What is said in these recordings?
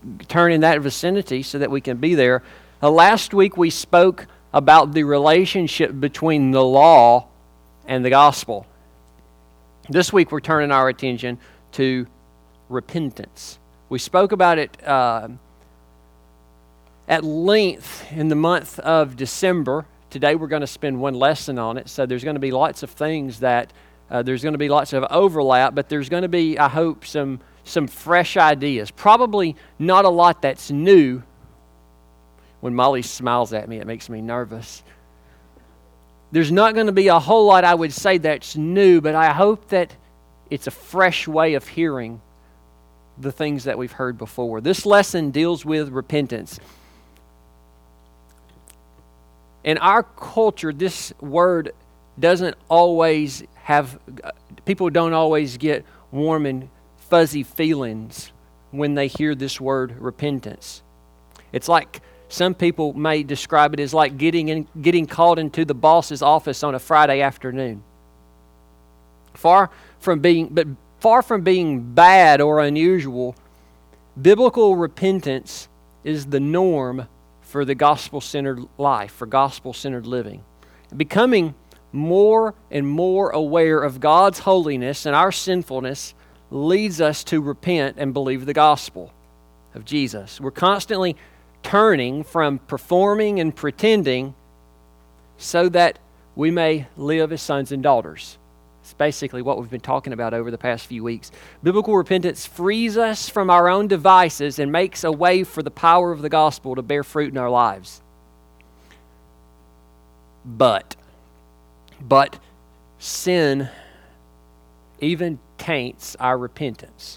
turn in that vicinity so that we can be there. Last week we spoke about the relationship between the law and the gospel. This week we're turning our attention to repentance. We spoke about it at length in the month of December. Today we're going to spend one lesson on it, so there's going to be lots of things that, there's going to be lots of overlap, but there's going to be, I hope, some fresh ideas. Probably not a lot that's new. When Molly smiles at me, it makes me nervous. There's not going to be a whole lot, I would say, that's new, but I hope that it's a fresh way of hearing the things that we've heard before. This lesson deals with repentance. In our culture, this word doesn't always have, people don't always get warm and fuzzy feelings when they hear this word repentance. It's like some people may describe it as like getting called into the boss's office on a Friday afternoon. Far from being bad or unusual, biblical repentance is the norm for the gospel-centered life, for gospel-centered living. Becoming more and more aware of God's holiness and our sinfulness leads us to repent and believe the gospel of Jesus. We're constantly turning from performing and pretending so that we may live as sons and daughters. It's basically what we've been talking about over the past few weeks. Biblical repentance frees us from our own devices and makes a way for the power of the gospel to bear fruit in our lives. But sin even taints our repentance.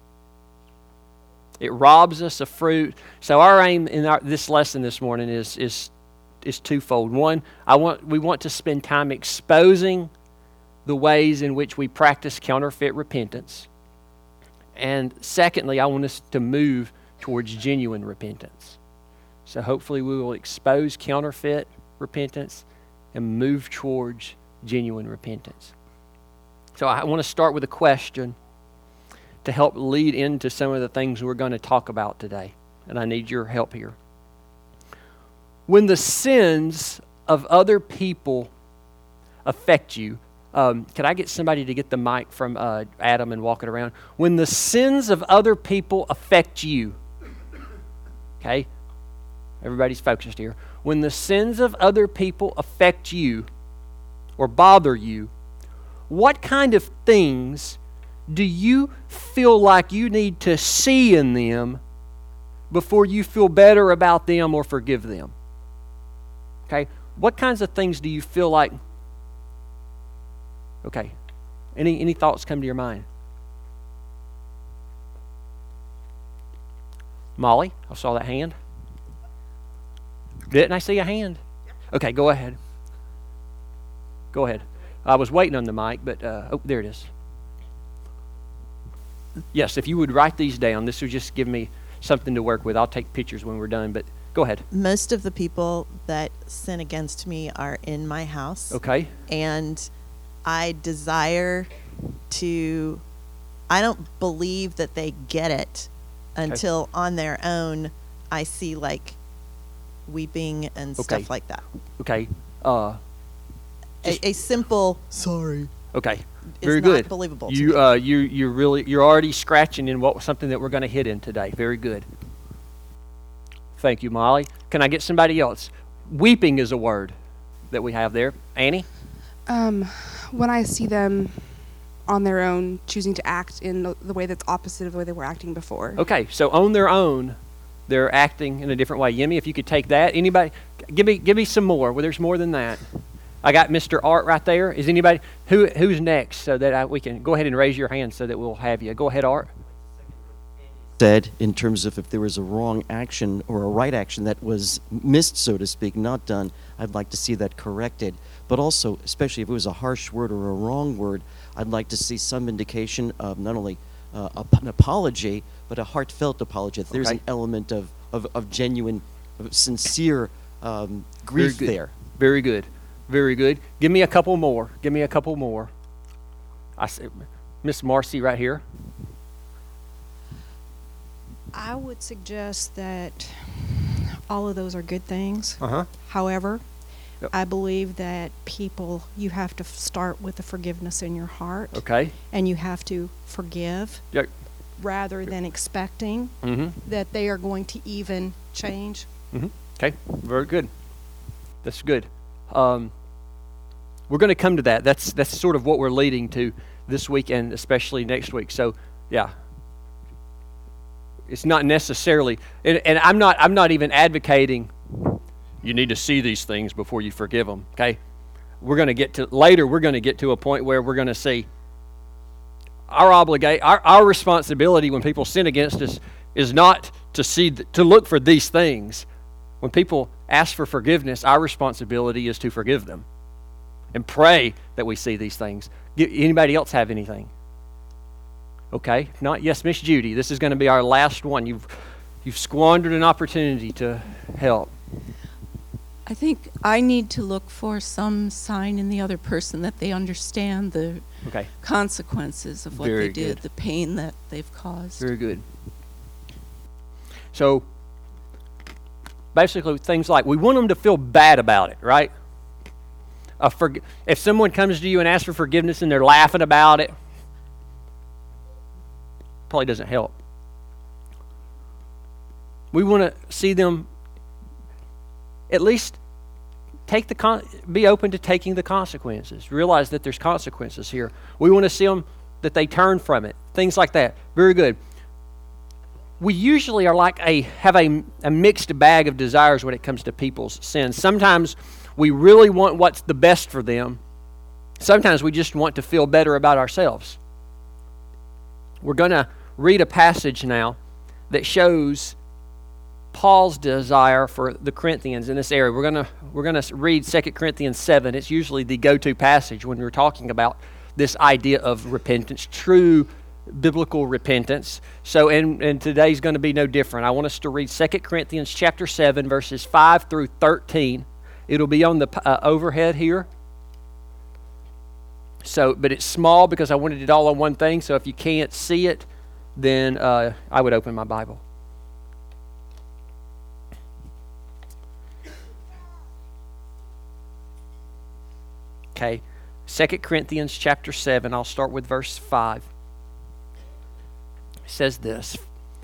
It robs us of fruit. So our aim in this lesson this morning is twofold. One, we want to spend time exposing the ways in which we practice counterfeit repentance. And secondly, I want us to move towards genuine repentance. So hopefully we will expose counterfeit repentance and move towards genuine repentance. So I want to start with a question to help lead into some of the things we're going to talk about today. And I need your help here. When the sins of other people affect you, can I get somebody to get the mic from Adam and walk it around? When the sins of other people affect you, okay? Everybody's focused here. When the sins of other people affect you or bother you, what kind of things do you feel like you need to see in them before you feel better about them or forgive them? Okay? What kinds of things do you feel like? Okay. Any thoughts come to your mind? Molly, I saw that hand. Didn't I see a hand? Okay, go ahead. Go ahead. I was waiting on the mic, but there it is. Yes, if you would write these down, this would just give me something to work with. I'll take pictures when we're done, but go ahead. Most of the people that sin against me are in my house. Okay. And I desire to, I don't believe that they get it until on their own I see like weeping and stuff like that. Okay. A simple sorry. Okay. Is Very not good. Believable. You're already scratching in something that we're going to hit in today. Very good. Thank you, Molly. Can I get somebody else? Weeping is a word that we have there. Annie? When I see them on their own choosing to act in the way that's opposite of the way they were acting before. Okay, so on their own, they're acting in a different way. Yemi, if you could take that. Anybody? Give me some more. Well, there's more than that. I got Mr. Art right there. Is anybody who's next so that we can go ahead and raise your hand so that we'll have you. Go ahead, Art. Said in terms of if there was a wrong action or a right action that was missed, so to speak, not done, I'd like to see that corrected. But also, especially if it was a harsh word or a wrong word, I'd like to see some indication of not only an apology, but a heartfelt apology. There's an element of genuine, sincere grief there. Very good. Very good. Give me a couple more. I see Miss Marcy right here. I would suggest that all of those are good things. Uh-huh. However, Yep. I believe that you have to start with the forgiveness in your heart. Okay. And you have to forgive Yep. rather than expecting Mm-hmm. that they are going to even change. Mm-hmm. Okay. Very good. That's good. We're going to come to that. That's sort of what we're leading to this week and especially next week. So, yeah. It's not necessarily, and I'm not even advocating you need to see these things before you forgive them, okay? We're going to get to a point where we're going to see our responsibility when people sin against us is not to look for these things. When people ask for forgiveness, our responsibility is to forgive them and pray that we see these things. Anybody else have anything? Okay, if not, yes, Miss Judy, this is going to be our last one. You've squandered an opportunity to help. I think I need to look for some sign in the other person that they understand the Okay, consequences of what Very they did, good. the pain that they've caused. very good. So, basically, things like we want them to feel bad about it, right? If someone comes to you and asks for forgiveness and they're laughing about it, probably doesn't help. We want to see them at least be open to taking the consequences. Realize that there's consequences here. We want to see them that they turn from it. Things like that. Very good. We usually are have a mixed bag of desires when it comes to people's sins. Sometimes we really want what's the best for them. Sometimes we just want to feel better about ourselves. We're going to read a passage now that shows Paul's desire for the Corinthians in this area. We're going to read 2 Corinthians 7. It's usually the go-to passage when we're talking about this idea of repentance, true biblical repentance. So, and today's going to be no different. I want us to read 2 Corinthians chapter 7, verses 5 through 13. It'll be on the overhead here. So, but it's small because I wanted it all on one thing. So if you can't see it, then I would open my Bible. Okay, 2 Corinthians chapter 7, I'll start with verse 5. It says this: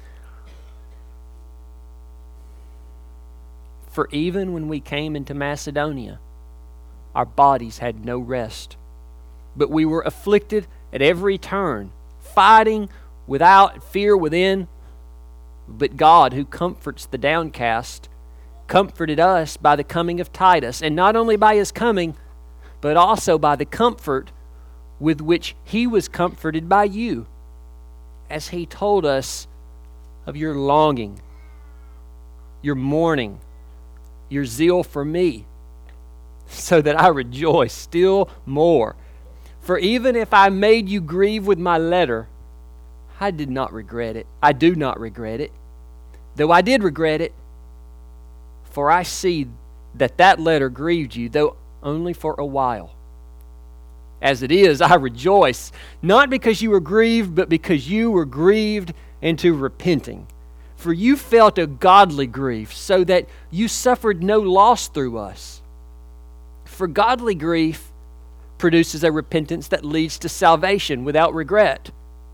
For even when we came into Macedonia, our bodies had no rest, but we were afflicted at every turn, fighting without fear within. But God, who comforts the downcast, comforted us by the coming of Titus, and not only by his coming, but also by the comfort with which he was comforted by you, as he told us of your longing, your mourning, your zeal for me, so that I rejoice still more. For even if I made you grieve with my letter, I did not regret it. I do not regret it, though I did regret it, for I see that letter grieved you, though only for a while. As it is, I rejoice, not because you were grieved, but because you were grieved into repenting. For you felt a godly grief, so that you suffered no loss through us. For godly grief produces a repentance that leads to salvation without regret,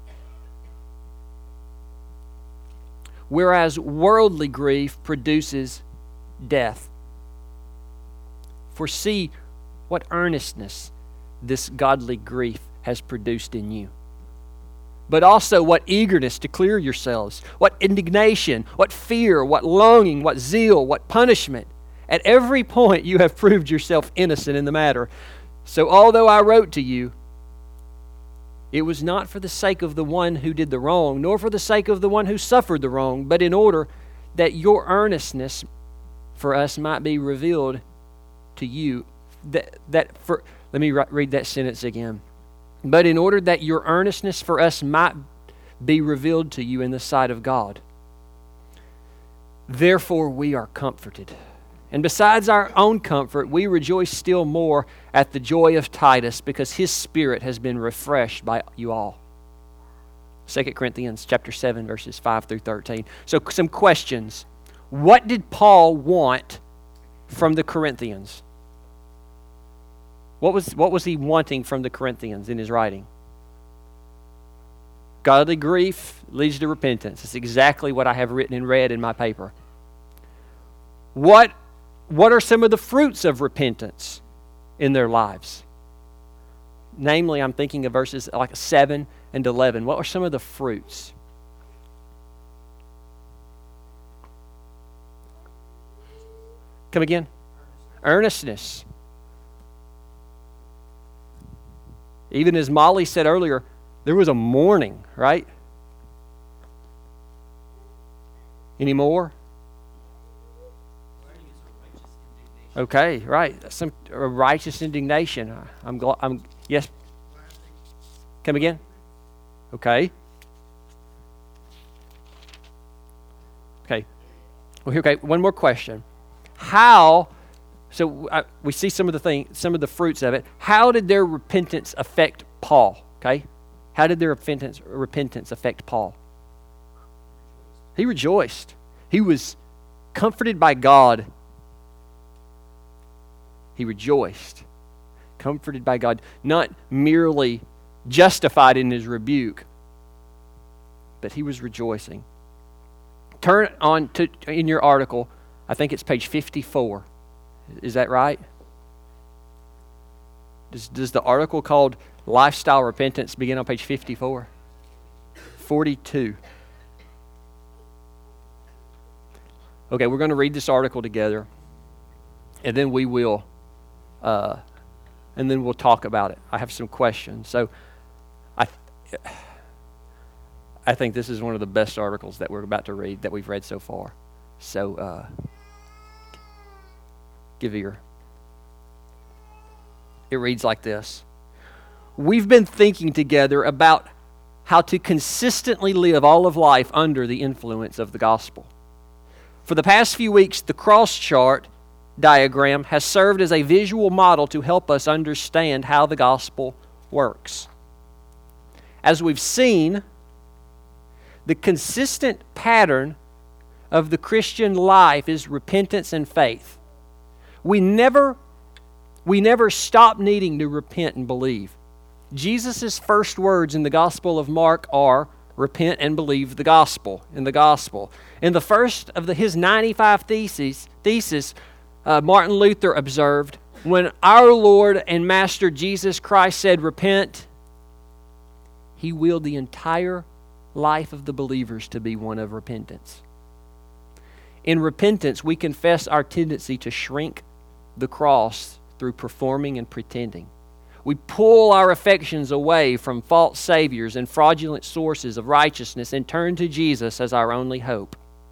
whereas worldly grief produces death. For see what earnestness this godly grief has produced in you, but also what eagerness to clear yourselves, what indignation, what fear, what longing, what zeal, what punishment. At every point you have proved yourself innocent in the matter. So although I wrote to you, it was not for the sake of the one who did the wrong, nor for the sake of the one who suffered the wrong, but in order that your earnestness for us might be revealed to you. Let me read that sentence again. But in order that your earnestness for us might be revealed to you in the sight of God. Therefore we are comforted. And besides our own comfort, we rejoice still more at the joy of Titus, because his spirit has been refreshed by you all. 2 Corinthians chapter 7, verses 5 through 13. So some questions. What did Paul want from the Corinthians? What was he wanting from the Corinthians in his writing? Godly grief leads to repentance. It's exactly what I have written and read in my paper. What are some of the fruits of repentance in their lives? Namely, I'm thinking of verses like 7 and 11. What are some of the fruits? Come again? Earnestness. Even as Molly said earlier, there was a mourning, right? Any more? Okay, right. A righteous indignation. Yes. Come again? Okay. Okay. Well, okay. One more question. How? So we see some of the fruits of it. How did their repentance affect Paul? Okay. How did their repentance affect Paul? He rejoiced. He was comforted by God. He rejoiced, comforted by God, not merely justified in his rebuke, but he was rejoicing. Turn on to in your article, I think it's page 54. Is that right? Does the article called Lifestyle Repentance begin on page 54? 42. Okay, we're going to read this article together, and then we will and then we'll talk about it. I have some questions. So I think this is one of the best articles that we're about to read, that we've read so far. So give ear. It reads like this. We've been thinking together about how to consistently live all of life under the influence of the gospel. For the past few weeks, the cross chart diagram has served as a visual model to help us understand how the gospel works. As we've seen, the consistent pattern of the Christian life is repentance and faith. We never stop needing to repent and believe. Jesus' first words in the Gospel of Mark are, repent and believe the gospel, in the gospel. In the first of his 95 theses, Martin Luther observed, when our Lord and Master Jesus Christ said, repent, he willed the entire life of the believers to be one of repentance. In repentance, we confess our tendency to shrink the cross through performing and pretending. We pull our affections away from false saviors and fraudulent sources of righteousness and turn to Jesus as our only hope.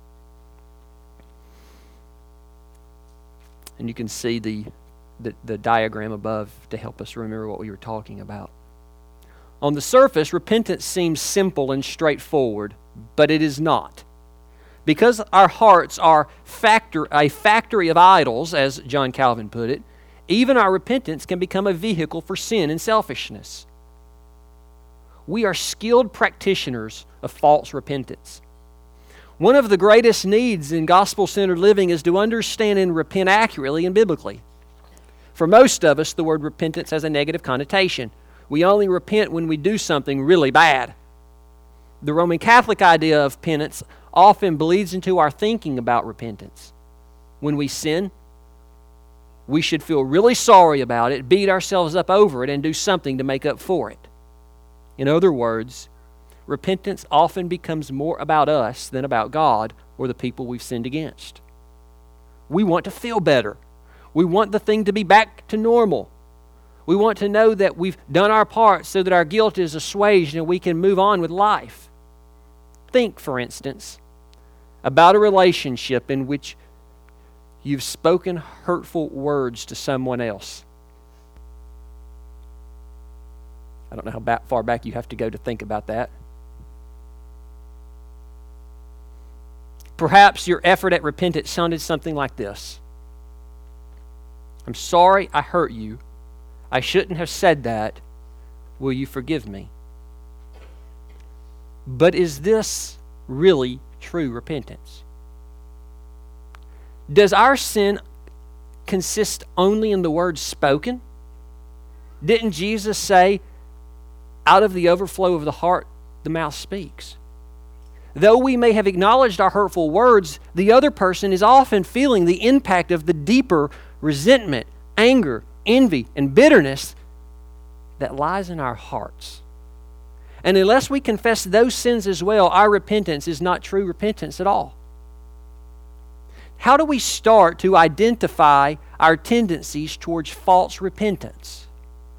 And you can see the diagram above to help us remember what we were talking about. On the surface, repentance seems simple and straightforward, but it is not. Because our hearts are a factory of idols, as John Calvin put it, even our repentance can become a vehicle for sin and selfishness. We are skilled practitioners of false repentance. One of the greatest needs in gospel-centered living is to understand and repent accurately and biblically. For most of us, the word repentance has a negative connotation. We only repent when we do something really bad. The Roman Catholic idea of penance often bleeds into our thinking about repentance. When we sin, we should feel really sorry about it, beat ourselves up over it, and do something to make up for it. In other words, repentance often becomes more about us than about God or the people we've sinned against. We want to feel better. We want the thing to be back to normal. We want to know that we've done our part so that our guilt is assuaged and we can move on with life. Think, for instance, about a relationship in which you've spoken hurtful words to someone else. I don't know how far back you have to go to think about that. Perhaps your effort at repentance sounded something like this. I'm sorry I hurt you. I shouldn't have said that. Will you forgive me? But is this really true repentance? Does our sin consist only in the words spoken? Didn't Jesus say, out of the overflow of the heart, the mouth speaks? Though we may have acknowledged our hurtful words, the other person is often feeling the impact of the deeper resentment, anger, envy, and bitterness that lies in our hearts. And unless we confess those sins as well, our repentance is not true repentance at all. How do we start to identify our tendencies towards false repentance?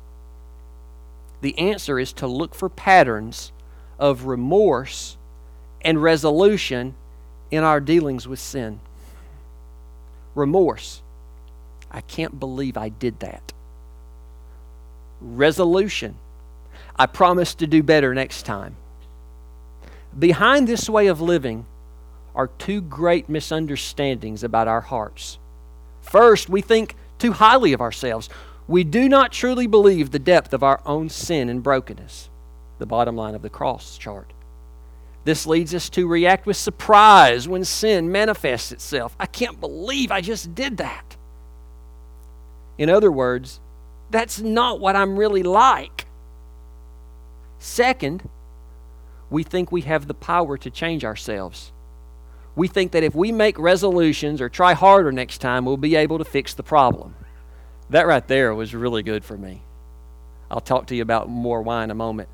The answer is to look for patterns of remorse and resolution in our dealings with sin. Remorse. I can't believe I did that. Resolution. I promise to do better next time. Behind this way of living are two great misunderstandings about our hearts. First, we think too highly of ourselves. We do not truly believe the depth of our own sin and brokenness. The bottom line of the cross chart. This leads us to react with surprise when sin manifests itself. I can't believe I just did that. In other words, that's not what I'm really like. Second, we think we have the power to change ourselves. We think that if we make resolutions or try harder next time, we'll be able to fix the problem. That right there was really good for me. I'll talk to you about more why in a moment.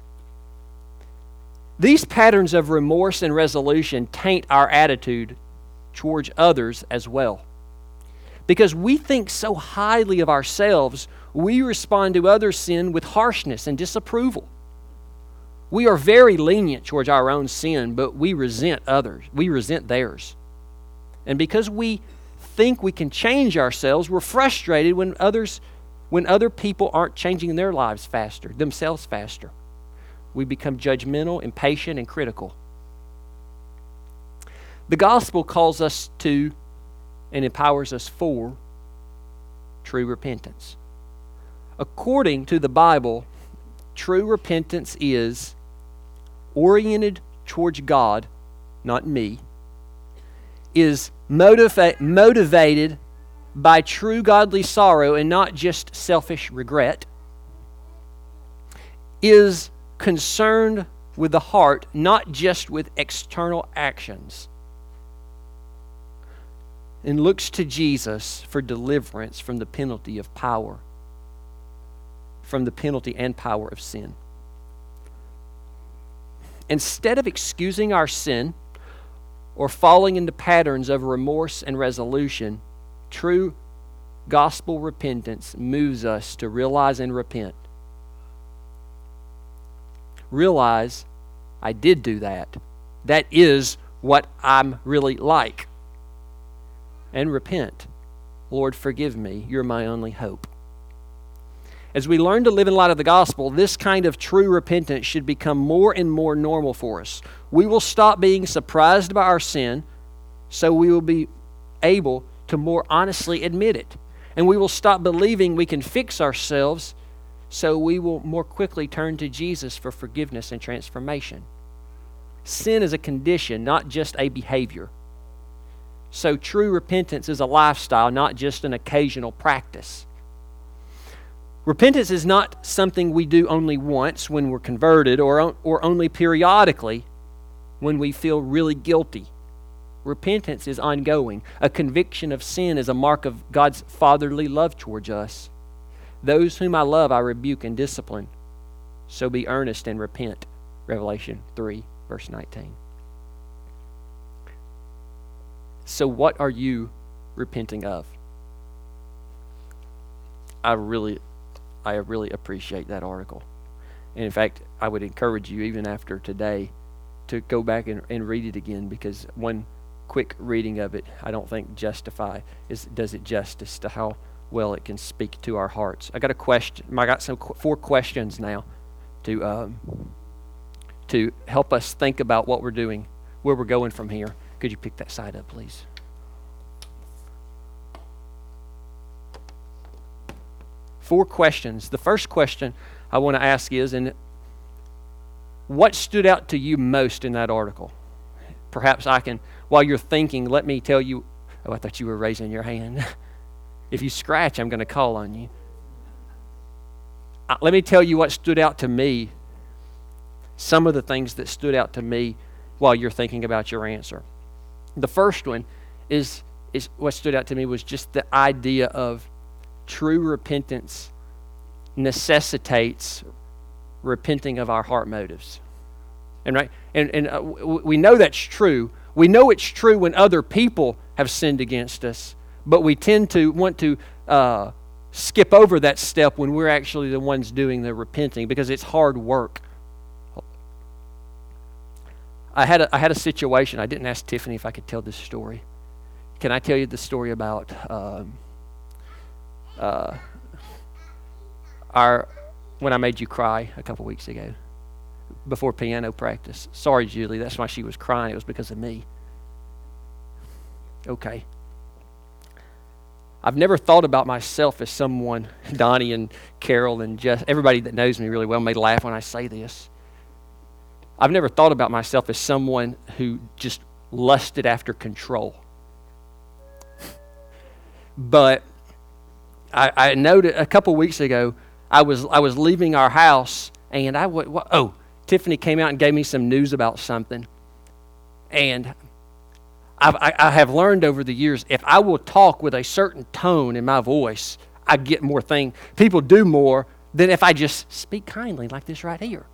These patterns of remorse and resolution taint our attitude towards others as well. Because we think so highly of ourselves, we respond to others' sin with harshness and disapproval. We are very lenient towards our own sin, but we resent others. We resent theirs. And because we think we can change ourselves, we're frustrated when other people aren't changing their lives themselves faster. We become judgmental, impatient, and critical. The gospel calls us to and empowers us for true repentance. According to the Bible, true repentance is oriented towards God, not me, is motivated by true godly sorrow and not just selfish regret, is concerned with the heart, not just with external actions, and looks to Jesus for deliverance from the penalty of power, from the penalty and power of sin. Instead of excusing our sin or falling into patterns of remorse and resolution, true gospel repentance moves us to realize and repent. Realize, I did do that. That is what I'm really like. And repent. Lord, forgive me. You're my only hope. As we learn to live in light of the gospel, this kind of true repentance should become more and more normal for us. We will stop being surprised by our sin, so we will be able to more honestly admit it. And we will stop believing we can fix ourselves, so we will more quickly turn to Jesus for forgiveness and transformation. Sin is a condition, not just a behavior. So true repentance is a lifestyle, not just an occasional practice. Repentance is not something we do only once when we're converted or only periodically when we feel really guilty. Repentance is ongoing. A conviction of sin is a mark of God's fatherly love towards us. Those whom I love, I rebuke and discipline. So be earnest and repent. Revelation 3, verse 19. So what are you repenting of? I really appreciate that article. And in fact, I would encourage you, even after today, to go back and read it again, because one quick reading of it, I don't think does it justice to how well it can speak to our hearts. I got a question. I got 4 questions now to help us think about what we're doing, where we're going from here. Could you pick that side up, please? Four questions. The first question I want to ask is, and what stood out to you most in that article? Perhaps I can, while you're thinking, let me tell you. Oh, I thought you were raising your hand. If you scratch, I'm going to call on you. Let me tell you what stood out to me. Some of the things that stood out to me while you're thinking about your answer. The first one is what stood out to me was just the idea of true repentance necessitates repenting of our heart motives. And right, and we know that's true. We know it's true when other people have sinned against us, but we tend to want to skip over that step when we're actually the ones doing the repenting because it's hard work. I had a situation. I didn't ask Tiffany if I could tell this story. Can I tell you the story about when I made you cry a couple weeks ago before piano practice? Sorry, Julie, that's why she was crying. It was because of me. Okay. I've never thought about myself as someone, Donnie and Carol and Jess, everybody that knows me really well may laugh when I say this. I've never thought about myself as someone who just lusted after control. But I noted a couple weeks ago, I was leaving our house, and Tiffany came out and gave me some news about something. And I have learned over the years, if I will talk with a certain tone in my voice, I get more things. People do more than if I just speak kindly like this right here.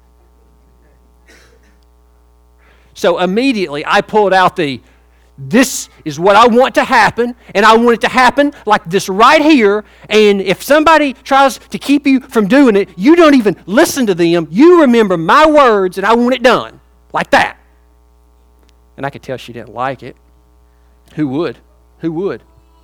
So immediately I pulled out this is what I want to happen, and I want it to happen like this right here, and if somebody tries to keep you from doing it, you don't even listen to them. You remember my words, and I want it done like that. And I could tell she didn't like it. Who would? Who would?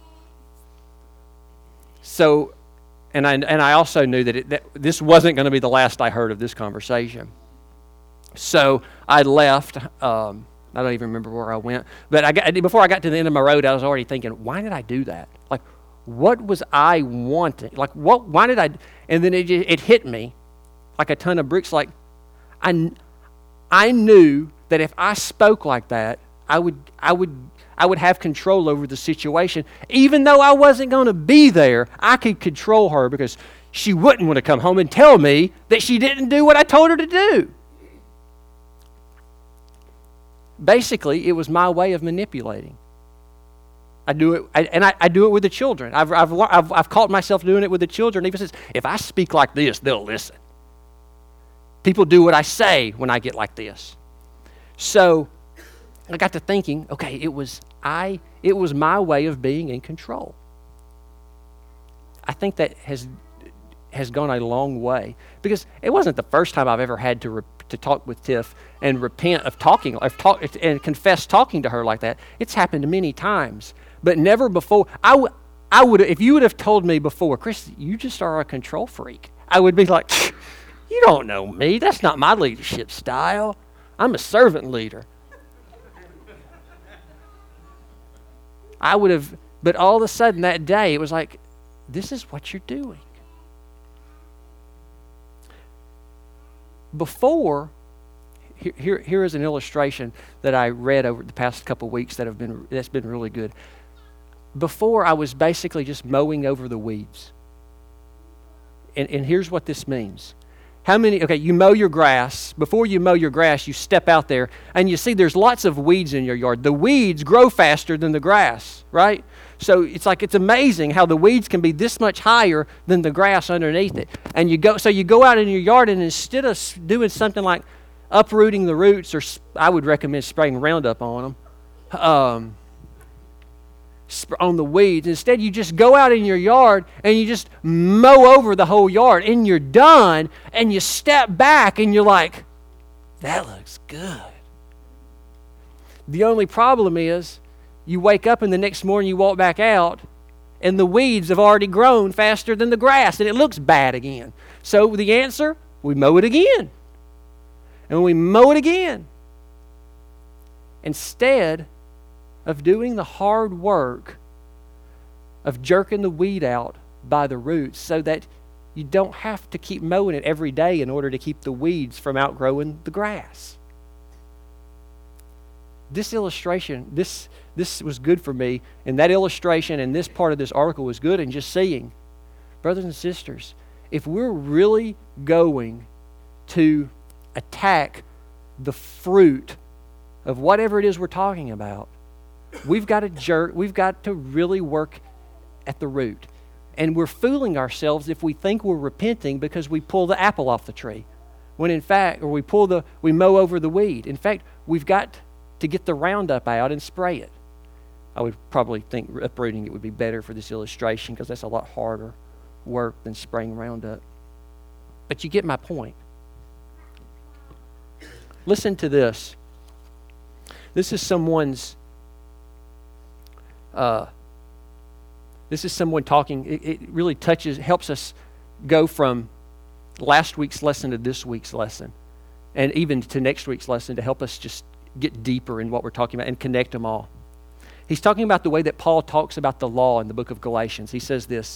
So, and I also knew that this wasn't going to be the last I heard of this conversation. So I left. I don't even remember where I went. But before I got to the end of my road, I was already thinking, why did I do that? Like, what was I wanting? Like, why did I? And then it hit me like a ton of bricks. Like, I knew that if I spoke like that, I would have control over the situation. Even though I wasn't going to be there, I could control her because she wouldn't want to come home and tell me that she didn't do what I told her to do. Basically, it was my way of manipulating. I do it, and I do it with the children. I've caught myself doing it with the children. Even since if I speak like this, they'll listen. People do what I say when I get like this. So I got to thinking, okay, it was my way of being in control. I think that has gone a long way because it wasn't the first time I've ever had to talk with Tiff and repent of talking and confess talking to her like that. It's happened many times, but never before. I would if you would have told me before, Chris, you just are a control freak, I would be like, you don't know me. That's not my leadership style. I'm a servant leader. I would have, but all of a sudden that day, it was like, this is what you're doing. Before, here is an illustration that I read over the past couple weeks that's been really good. Before, I was basically just mowing over the weeds. And here's what this means. You mow your grass. Before you mow your grass, you step out there and you see there's lots of weeds in your yard. The weeds grow faster than the grass, right? So it's amazing how the weeds can be this much higher than the grass underneath it. And you go out in your yard, and instead of doing something like uprooting the roots, or I would recommend spraying Roundup on them, on the weeds. Instead, you just go out in your yard and you just mow over the whole yard, and you're done, and you step back and you're like, that looks good. The only problem is you wake up and the next morning you walk back out and the weeds have already grown faster than the grass and it looks bad again. So the answer, we mow it again. And we mow it again. Instead of doing the hard work of jerking the weed out by the roots so that You don't have to keep mowing it every day in order to keep the weeds from outgrowing the grass. This illustration, this was good for me, and that illustration and this part of this article was good in just seeing, brothers and sisters, if we're really going to attack the fruit of whatever it is we're talking about, we've got to really work at the root. And we're fooling ourselves if we think we're repenting because we pull the apple off the tree, when in fact, or we mow over the weed. In fact, we've got to get the Roundup out and spray it. I would probably think uprooting it would be better for this illustration because that's a lot harder work than spraying Roundup. But you get my point. Listen to this. This is someone talking. It really helps us go from last week's lesson to this week's lesson, and even to next week's lesson, to help us just get deeper in what we're talking about and connect them all. He's talking about the way that Paul talks about the law in the book of Galatians. He says this,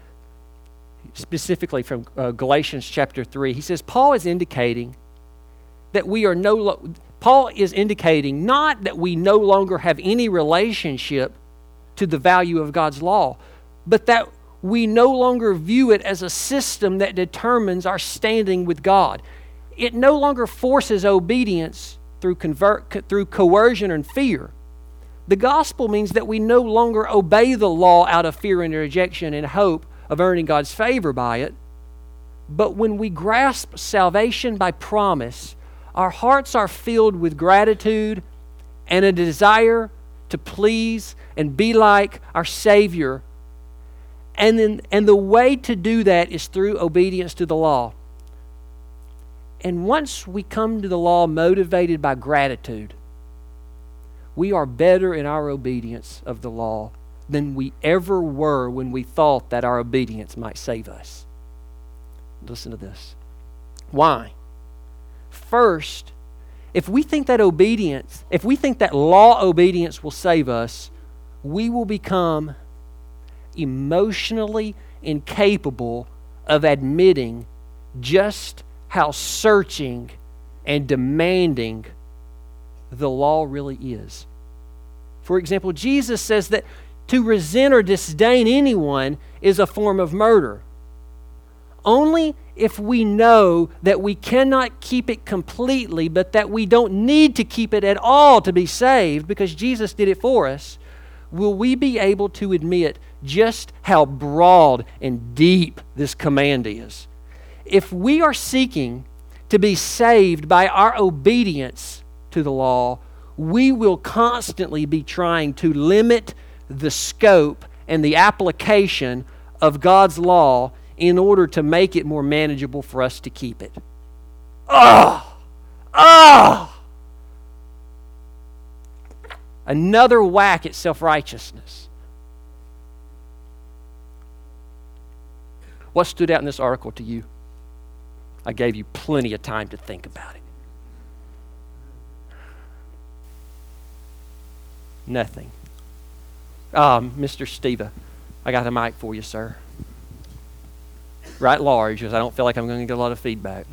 specifically from Galatians chapter 3. He says, Paul is indicating that Paul is indicating not that we no longer have any relationship to the value of God's law, but that we no longer view it as a system that determines our standing with God. It no longer forces obedience through coercion and fear. The gospel means that we no longer obey the law out of fear and rejection in hope of earning God's favor by it. But when we grasp salvation by promise, our hearts are filled with gratitude and a desire to please and be like our Savior. And the way to do that is through obedience to the law. And once we come to the law motivated by gratitude, we are better in our obedience of the law than we ever were when we thought that our obedience might save us. Listen to this. Why? First, if we think that law obedience will save us, we will become emotionally incapable of admitting just how searching and demanding the law really is. For example, Jesus says that to resent or disdain anyone is a form of murder. Only if we know that we cannot keep it completely, but that we don't need to keep it at all to be saved, because Jesus did it for us, will we be able to admit just how broad and deep this command is. If we are seeking to be saved by our obedience to the law, we will constantly be trying to limit the scope and the application of God's law in order to make it more manageable for us to keep it. Another whack at self-righteousness. What stood out in this article to you? I gave you plenty of time to think about it. Nothing. Mr. Steva, I got a mic for you, sir. Right large, because I don't feel like I'm going to get a lot of feedback.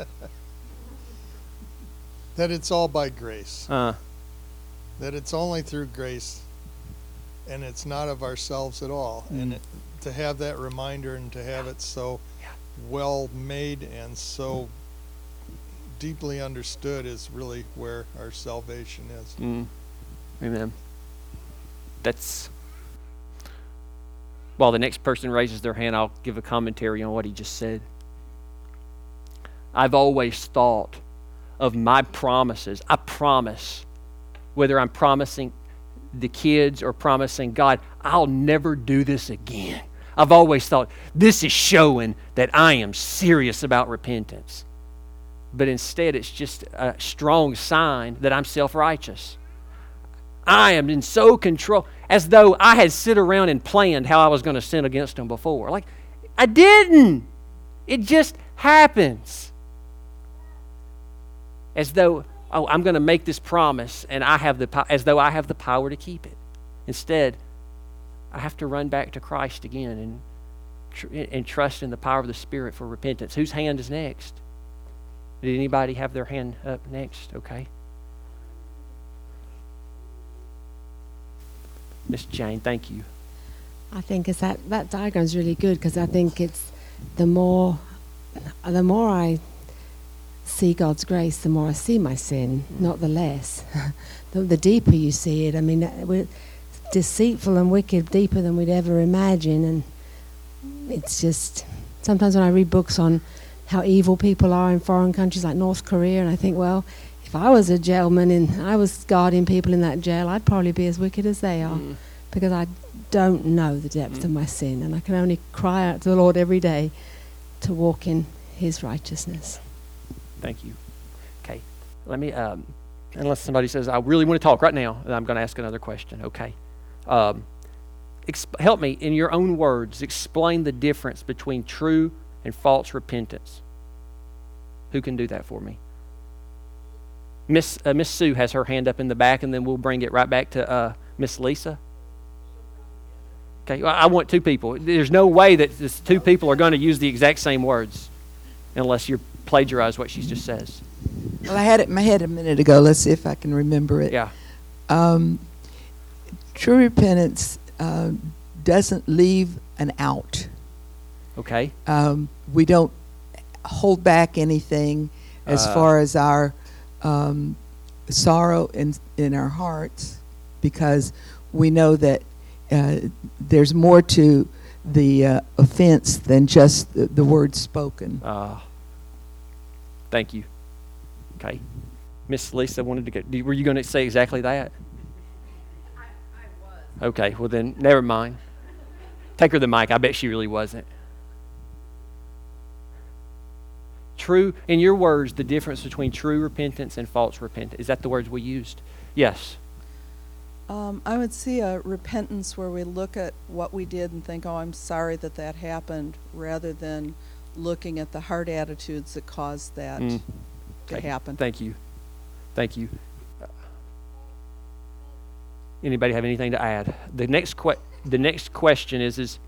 That it's all by grace. Uh, That it's only through grace, and it's not of ourselves at all. And to have that reminder and to have it so well made and so deeply understood is really where our salvation is. Amen. While the next person raises their hand, I'll give a commentary on what he just said. I've always thought of my promises. I promise, whether I'm promising the kids or promising God, I'll never do this again. I've always thought, this is showing that I am serious about repentance. But instead, it's just a strong sign that I'm self-righteous. I am in so control, as though I had sit around and planned how I was going to sin against him before. Like, I didn't. It just happens. As though, I'm going to make this promise, and as though I have the power to keep it. Instead, I have to run back to Christ again and trust in the power of the Spirit for repentance. Whose hand is next? Did anybody have their hand up next? Okay. Miss Jane, thank you. I think it's that diagram is really good, because I think it's the more I see God's grace, the more I see my sin, not the less. The deeper you see it, I mean, we're deceitful and wicked, deeper than we'd ever imagine. And it's just, sometimes when I read books on how evil people are in foreign countries like North Korea, and I think, well, if I was a jailman and I was guarding people in that jail, I'd probably be as wicked as they are, because I don't know the depth of my sin, and I can only cry out to the Lord every day to walk in His righteousness. Thank you. Okay. Let me, unless somebody says, I really want to talk right now, then I'm going to ask another question, okay? Help me, in your own words, explain the difference between true and false repentance. Who can do that for me? Miss Sue has her hand up in the back, and then we'll bring it right back to Miss Lisa. Okay, well, I want two people. There's no way that these two people are going to use the exact same words unless you plagiarize what she just says. Well, I had it in my head a minute ago. Let's see if I can remember it. Yeah. True repentance doesn't leave an out. Okay. We don't hold back anything as far as our sorrow in our hearts, because we know that there's more to the offense than just the words spoken. Thank you. Okay. Miss Lisa wanted to go. Were you going to say exactly that? I was. Okay, well then, never mind. Take her the mic. I bet she really wasn't. True, in your words, the difference between true repentance and false repentance. Is that the words we used? Yes. I would see a repentance where we look at what we did and think, oh, I'm sorry that happened, rather than looking at the heart attitudes that caused that to happen. Thank you. Thank you. Anybody have anything to add? The next question is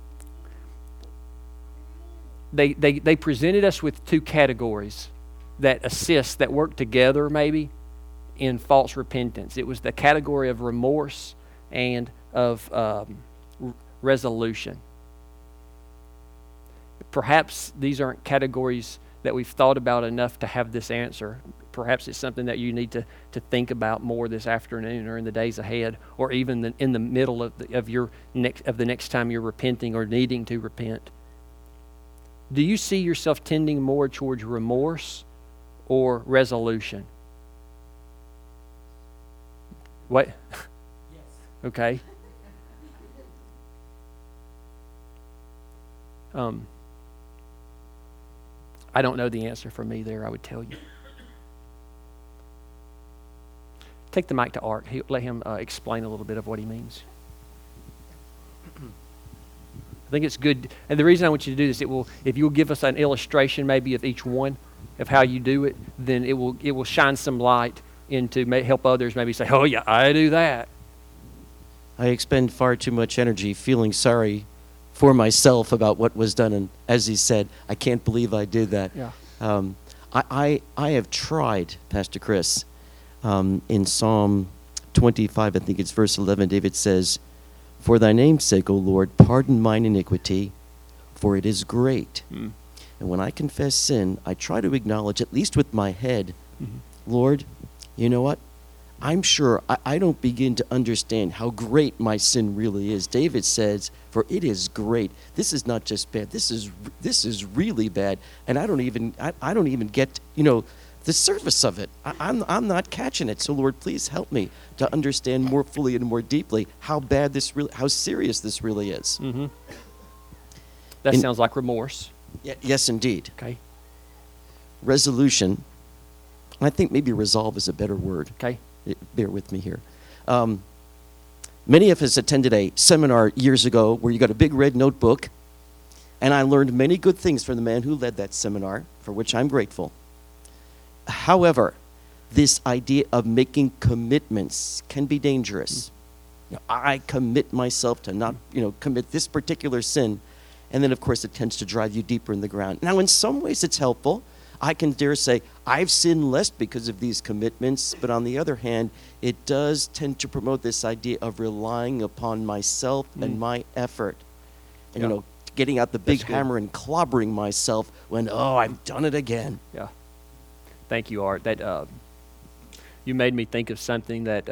they presented us with two categories that work together maybe in false repentance. It was the category of remorse and of resolution. Perhaps these aren't categories that we've thought about enough to have this answer. Perhaps it's something that you need to think about more this afternoon or in the days ahead, or even in the middle of the next time you're repenting or needing to repent. Do you see yourself tending more towards remorse or resolution? What? Yes. Okay. I don't know the answer for me there, I would tell you. Take the mic to Art. Let him explain a little bit of what he means. I think it's good. And the reason I want you to do this, if you'll give us an illustration maybe of each one, of how you do it, then it will shine some light into help others maybe say, oh yeah, I do that. I expend far too much energy feeling sorry for myself about what was done, and as he said, I can't believe I did that. Yeah. I have tried, Pastor Chris, in Psalm 25, I think it's verse 11, David says, "For thy name's sake, O Lord, pardon mine iniquity, for it is great." And when I confess sin, I try to acknowledge, at least with my head, Lord, you know what? I'm sure I don't begin to understand how great my sin really is. David says, "For it is great." This is not just bad. This is really bad, and I don't even get the surface of it. I'm not catching it. So Lord, please help me to understand more fully and more deeply how serious this really is. Mm-hmm. That sounds like remorse. Yes, indeed. Okay. Resolution. I think maybe resolve is a better word. Okay. Bear with me here. Many of us attended a seminar years ago where you got a big red notebook, and I learned many good things from the man who led that seminar, for which I'm grateful. However, this idea of making commitments can be dangerous. I commit myself to not, commit this particular sin, And then, of course, it tends to drive you deeper in the ground. Now, in some ways, it's helpful. I can dare say I've sinned less because of these commitments, but on the other hand, it does tend to promote this idea of relying upon myself and my effort. And, Yeah. you know, getting out the big That's good. hammer and clobbering myself when, oh, I've done it again. Yeah. Thank you, Art. That you made me think of something that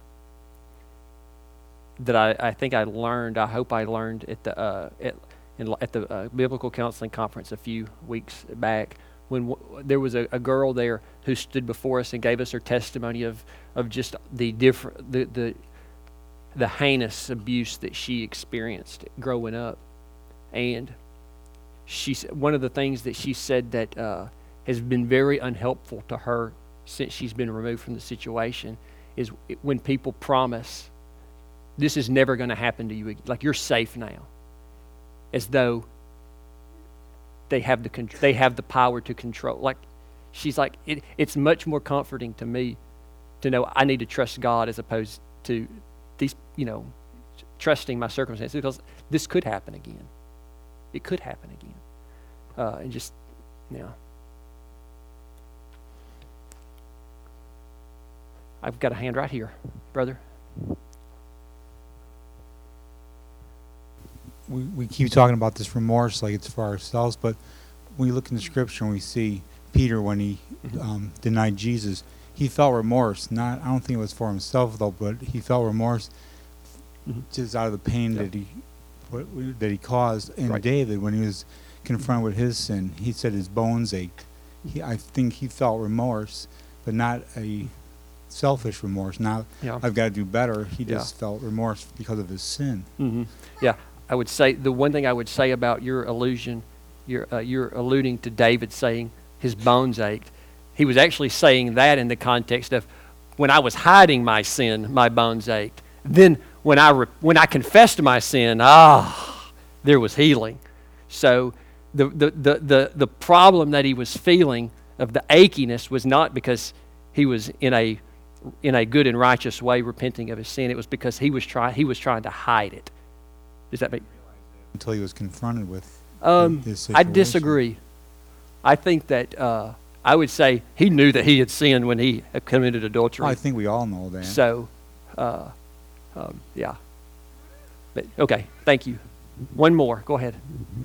I think I learned. I hope I learned at the Biblical Counseling Conference a few weeks back, when there was a girl there who stood before us and gave us her testimony of just the heinous abuse that she experienced growing up. And one of the things that she said that has been very unhelpful to her since she's been removed from the situation is when people promise, this is never going to happen to you again. Like, you're safe now, as though they have the power to control. Like, she's like, it's much more comforting to me to know I need to trust God as opposed to these, trusting my circumstances, because this could happen again. It could happen again. And just, I've got a hand right here, brother. We keep talking about this remorse like it's for ourselves, but when we look in the scripture and we see Peter when he denied Jesus, he felt remorse. I don't think it was for himself though, but he felt remorse just out of the pain that he caused. And David, when he was confronted with his sin, he said his bones ached. I think he felt remorse, but not a selfish remorse. Not I've got to do better. He just felt remorse because of his sin. Mm-hmm. Yeah. I would say the one thing I would say about your allusion, you're alluding to David saying his bones ached. He was actually saying that in the context of when I was hiding my sin, my bones ached. Then when I confessed my sin, there was healing. So the problem that he was feeling of the achiness was not because he was in a good and righteous way repenting of his sin. It was because he was trying to hide it. Does that make until he was confronted with his situation? I disagree. I think that I would say he knew that he had sinned when he had committed adultery. Well, I think we all know that. So, yeah. But okay, thank you. One more. Go ahead.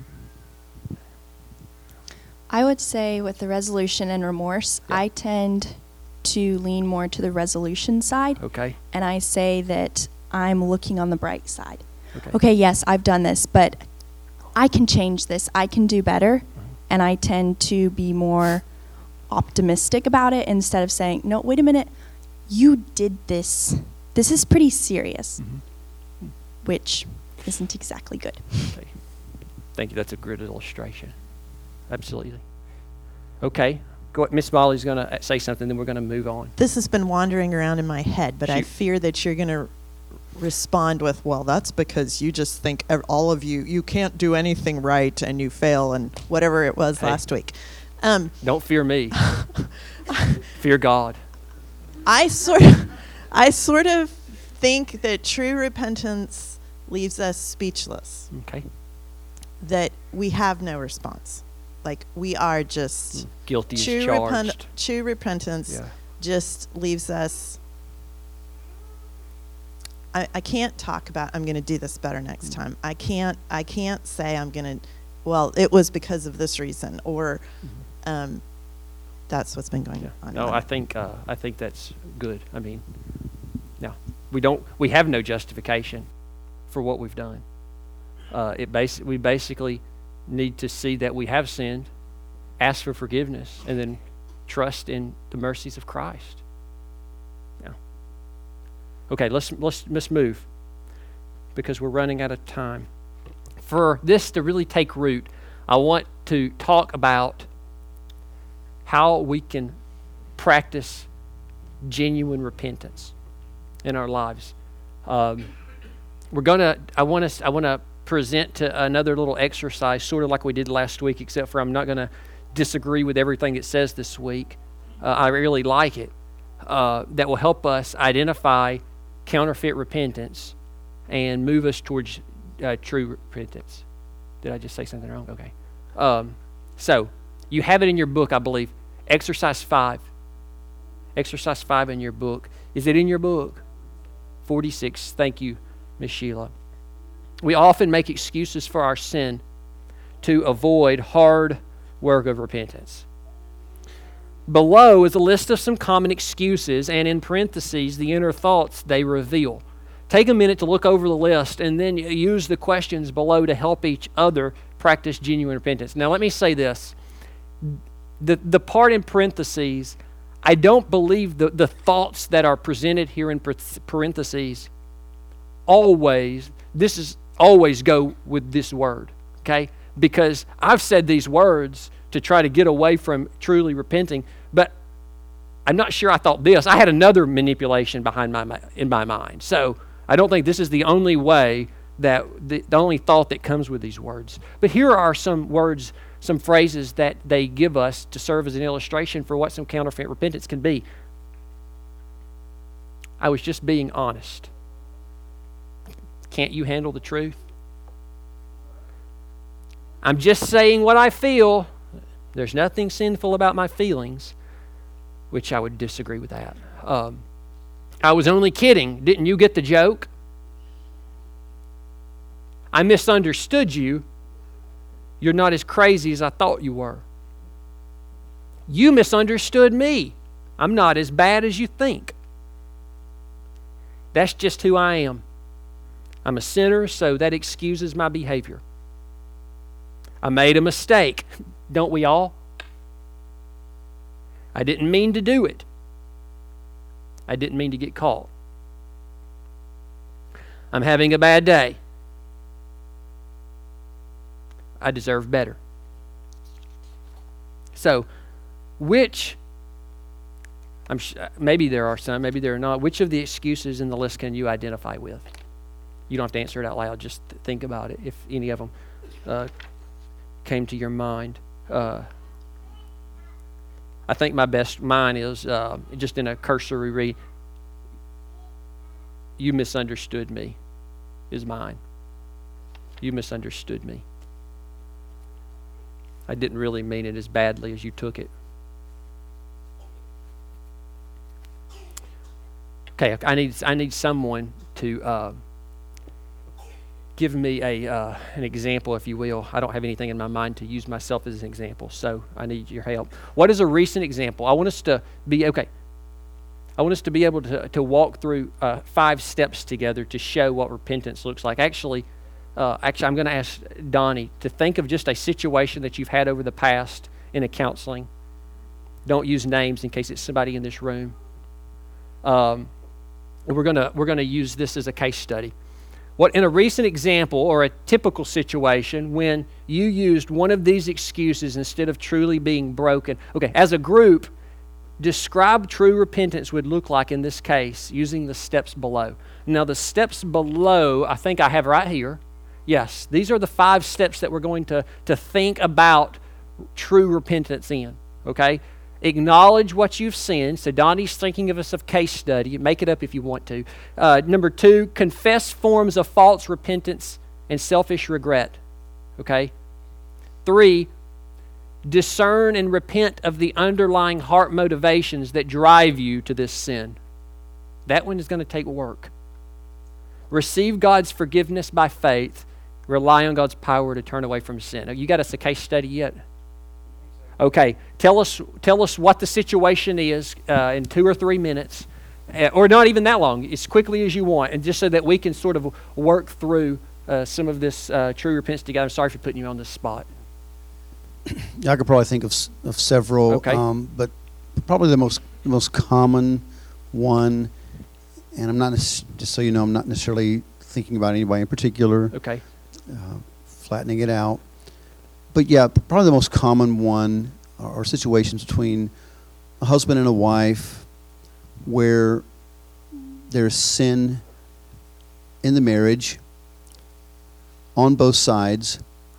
I would say with the resolution and remorse, I tend to lean more to the resolution side. Okay. And I say that I'm looking on the bright side. Okay, yes, I've done this, but I can change this. I can do better. And I tend to be more optimistic about it instead of saying, no, wait a minute, you did this. This is pretty serious, which isn't exactly good. Okay. Thank you. That's a good illustration. Absolutely. Okay. Go ahead. Miss Molly's going to say something, then we're going to move on. This has been wandering around in my head, but I fear that you're going to respond with, well, that's because you just think all of you can't do anything right and you fail and whatever it was last week. Don't fear me. Fear God. I sort of think that true repentance leaves us speechless. Okay. That we have no response. Like, we are just guilty as charged. True repentance just leaves us. I can't talk about I'm going to do this better next time. I can't say I'm going to, well, it was because of this reason, or that's what's been going on. No, I think that's good. I mean, no, we have no justification for what we've done. We basically need to see that we have sinned, ask for forgiveness, and then trust in the mercies of Christ. Okay, let's move, because we're running out of time. For this to really take root, I want to talk about how we can practice genuine repentance in our lives. I want to present to another little exercise, sort of like we did last week, except for I'm not going to disagree with everything it says this week. I really like it. That will help us identify counterfeit repentance and move us towards true repentance. Did I just say something wrong? Okay. So you have it in your book, I believe. Exercise 5. Exercise 5 in your book. Is it in your book? 46. Thank you, Miss Sheila. We often make excuses for our sin to avoid hard work of repentance. Below is a list of some common excuses, and in parentheses, the inner thoughts they reveal. Take a minute to look over the list and then use the questions below to help each other practice genuine repentance. Now, let me say this. The part in parentheses, I don't believe the thoughts that are presented here in parentheses always go with this word, okay? Because I've said these words to try to get away from truly repenting, but I'm not sure I thought this. I had another manipulation in my mind. So I don't think this is the only way, that the only thought that comes with these words. But here are some words, some phrases that they give us to serve as an illustration for what some counterfeit repentance can be. I was just being honest. Can't you handle the truth? I'm just saying what I feel. There's nothing sinful about my feelings, which I would disagree with that. I was only kidding. Didn't you get the joke? I misunderstood you. You're not as crazy as I thought you were. You misunderstood me. I'm not as bad as you think. That's just who I am. I'm a sinner, so that excuses my behavior. I made a mistake. Don't we all? I didn't mean to do it. I didn't mean to get caught. I'm having a bad day. I deserve better. So, maybe there are some, maybe there are not. Which of the excuses in the list can you identify with? You don't have to answer it out loud. Just think about it if any of them came to your mind. I think mine is just in a cursory read. You misunderstood me is mine. You misunderstood me. I didn't really mean it as badly as you took it. Okay, I need someone to give me an example, if you will. I don't have anything in my mind to use myself as an example, so I need your help. What is a recent example? I want us to be able to walk through 5 steps together to show what repentance looks like. Actually, I'm going to ask Donnie to think of just a situation that you've had over the past in a counseling. Don't use names in case it's somebody in this room. And we're going to use this as a case study. What in a recent example or a typical situation when you used one of these excuses instead of truly being broken. Okay, as a group, describe true repentance would look like in this case using the steps below. Now the steps below, I think I have right here. Yes, these are the 5 steps that we're going to think about true repentance in. Okay? Acknowledge what you've sinned. So Donnie's thinking of us of case study. Make it up if you want to. Number 2, confess forms of false repentance and selfish regret. Okay? 3, discern and repent of the underlying heart motivations that drive you to this sin. That one is going to take work. Receive God's forgiveness by faith. Rely on God's power to turn away from sin. You got us a case study yet? Okay, tell us what the situation is in 2 or 3 minutes, or not even that long, as quickly as you want, and just so that we can sort of work through some of this true repentance together. I'm sorry for putting you on this spot. I could probably think of several, okay. But probably the most common one, and I'm not just so you know, I'm not necessarily thinking about anybody in particular. Okay. Flattening it out. But yeah, probably the most common one are situations between a husband and a wife where there's sin in the marriage on both sides,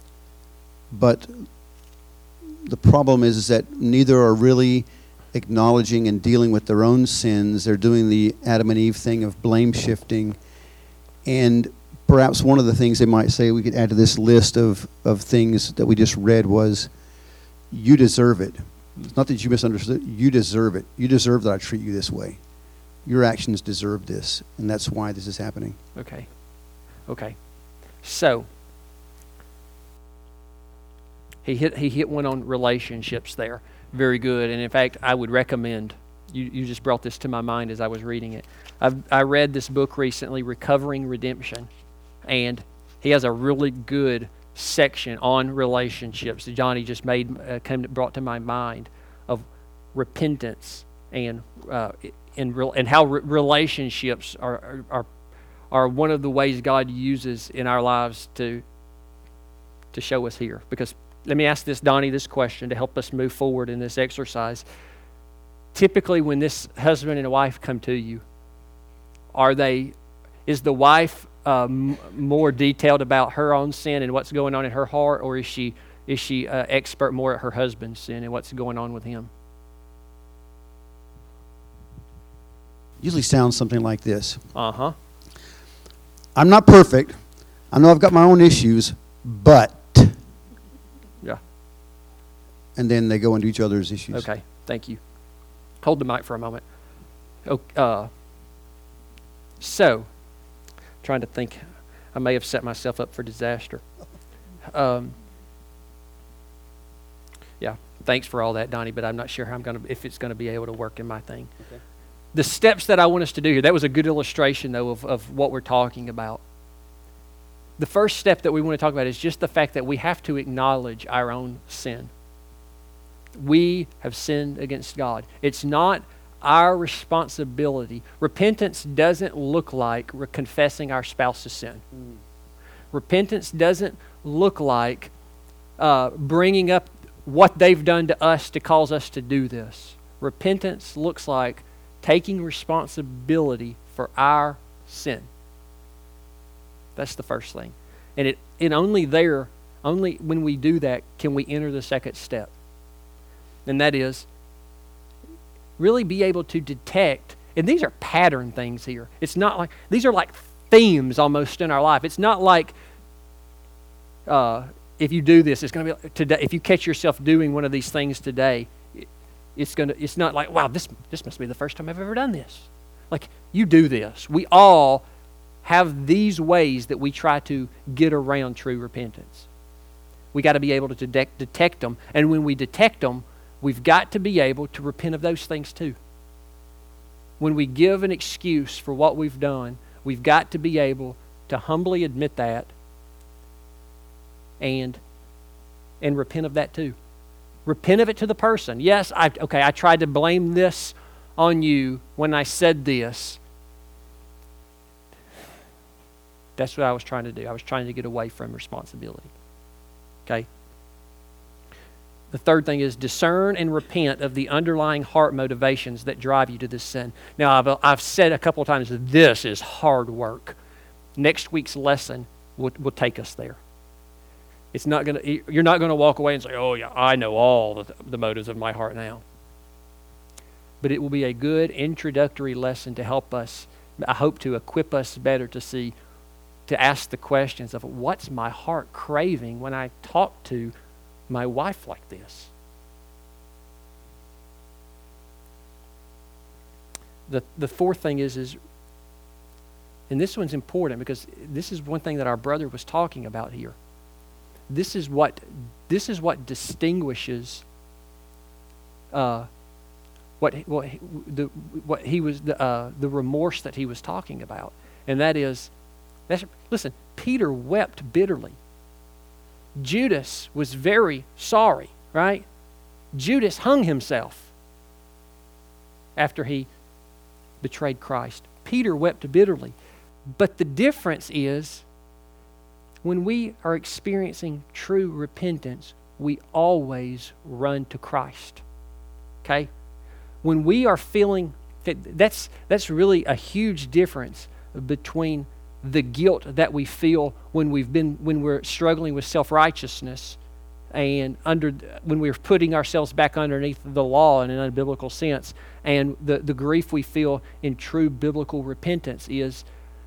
but the problem is that neither are really acknowledging and dealing with their own sins. They're doing the Adam and Eve thing of blame shifting. And perhaps one of the things they might say we could add to this list of things that we just read was, you deserve it. It's not that you misunderstood. You deserve it. You deserve that I treat you this way. Your actions deserve this, and that's why this is happening. Okay. So he hit one on relationships there. Very good. And in fact, I would recommend, you just brought this to my mind as I was reading it. I read this book recently, Recovering Redemption, and he has a really good section on relationships that Johnny just brought to my mind, of repentance and how relationships are one of the ways God uses in our lives to show us here. Because let me ask Donnie this question to help us move forward in this exercise. Typically, when this husband and wife come to you, is the wife more detailed about her own sin and what's going on in her heart, or is she expert more at her husband's sin and what's going on with him? Usually sounds something like this. Uh-huh. I'm not perfect. I know I've got my own issues, but. Yeah. And then they go into each other's issues. Okay, thank you. Hold the mic for a moment. So, trying to think, I may have set myself up for disaster. Yeah, thanks for all that, Donnie, but I'm not sure if it's going to be able to work in my thing. Okay. The steps that I want us to do here, that was a good illustration, though, of what we're talking about. The first step that we want to talk about is just the fact that we have to acknowledge our own sin. We have sinned against God. It's not our responsibility. Repentance doesn't look like confessing our spouse's sin. Repentance doesn't look like bringing up what they've done to us to cause us to do this. Repentance looks like taking responsibility for our sin. That's the first thing. And only when we do that can we enter the second step. And that is really be able to detect, and these are pattern things here. It's not like, these are like themes almost in our life. It's not like if you do this, it's going to be today. If you catch yourself doing one of these things today, it's not like, wow, this must be the first time I've ever done this. Like, you do this. We all have these ways that we try to get around true repentance. We got to be able to detect them, and when we detect them, we've got to be able to repent of those things too. When we give an excuse for what we've done, we've got to be able to humbly admit that and repent of that too. Repent of it to the person. Yes, I tried to blame this on you when I said this. That's what I was trying to do. I was trying to get away from responsibility. Okay? The third thing is discern and repent of the underlying heart motivations that drive you to this sin. Now, I've said a couple of times that this is hard work. Next week's lesson will take us there. You're not going to walk away and say, oh yeah, I know all the motives of my heart now. But it will be a good introductory lesson to help us, I hope to equip us better to ask the questions of what's my heart craving when I talk to my wife like this. The fourth thing is, and this one's important because this is one thing that our brother was talking about here. This is what distinguishes the remorse that he was talking about, and listen. Peter wept bitterly. Judas was very sorry, right? Judas hung himself after he betrayed Christ. Peter wept bitterly. But the difference is, when we are experiencing true repentance, we always run to Christ. Okay? When we are feeling, that's really a huge difference between the guilt that we feel when we're struggling with self-righteousness and when we're putting ourselves back underneath the law in an unbiblical sense, and the grief we feel in true biblical repentance is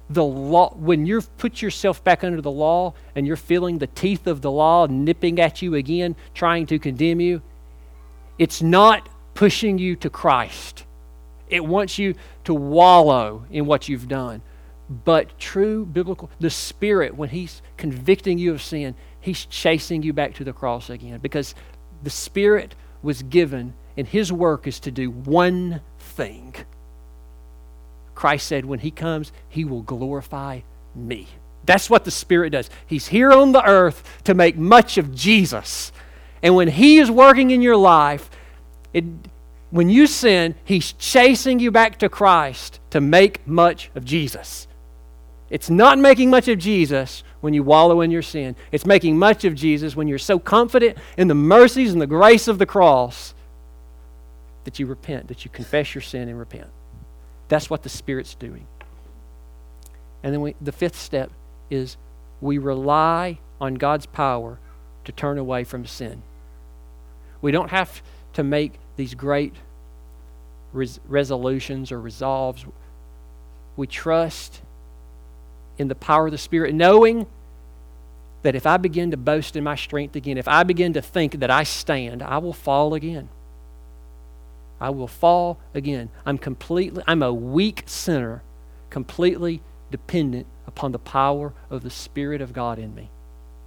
the law, when you've put yourself back under the law and you're feeling the teeth of the law nipping at you again, trying to condemn you, it's not pushing you to Christ. It wants you to wallow in what you've done. But true biblical, the Spirit, when He's convicting you of sin, He's chasing you back to the cross again, because the Spirit was given and His work is to do one thing. Christ said when He comes, He will glorify me. That's what the Spirit does. He's here on the earth to make much of Jesus. And when He is working in your life, when you sin, He's chasing you back to Christ to make much of Jesus. It's not making much of Jesus when you wallow in your sin. It's making much of Jesus when you're so confident in the mercies and the grace of the cross that you repent, that you confess your sin and repent. That's what the Spirit's doing. And then the fifth step is we rely on God's power to turn away from sin. We don't have to make these great resolutions or resolves. We trust in the power of the Spirit, knowing that if I begin to boast in my strength again, if I begin to think that I stand, I will fall again. I will fall again. I'm a weak sinner, completely dependent upon the power of the Spirit of God in me.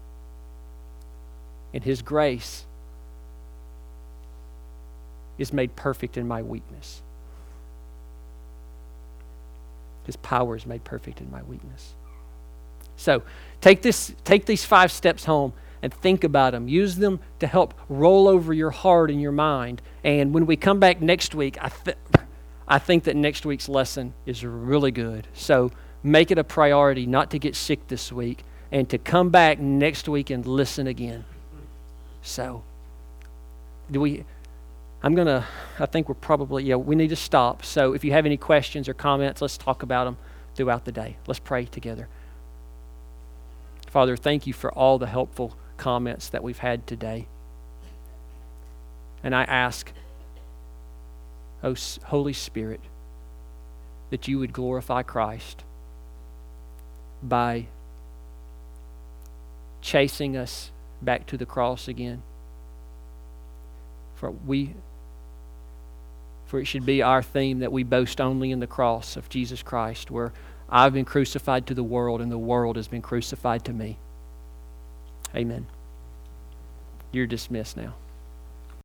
And His grace is made perfect in my weakness. His power is made perfect in my weakness. So take these 5 steps home and think about them. Use them to help roll over your heart and your mind. And when we come back next week, I think that next week's lesson is really good. So make it a priority not to get sick this week and to come back next week and listen again. So I think we're probably, we need to stop. So if you have any questions or comments, let's talk about them throughout the day. Let's pray together. Father, thank you for all the helpful comments that we've had today. And I ask, oh Holy Spirit, that you would glorify Christ by chasing us back to the cross again. For it should be our theme that we boast only in the cross of Jesus Christ, where I've been crucified to the world and the world has been crucified to me. Amen. You're dismissed now.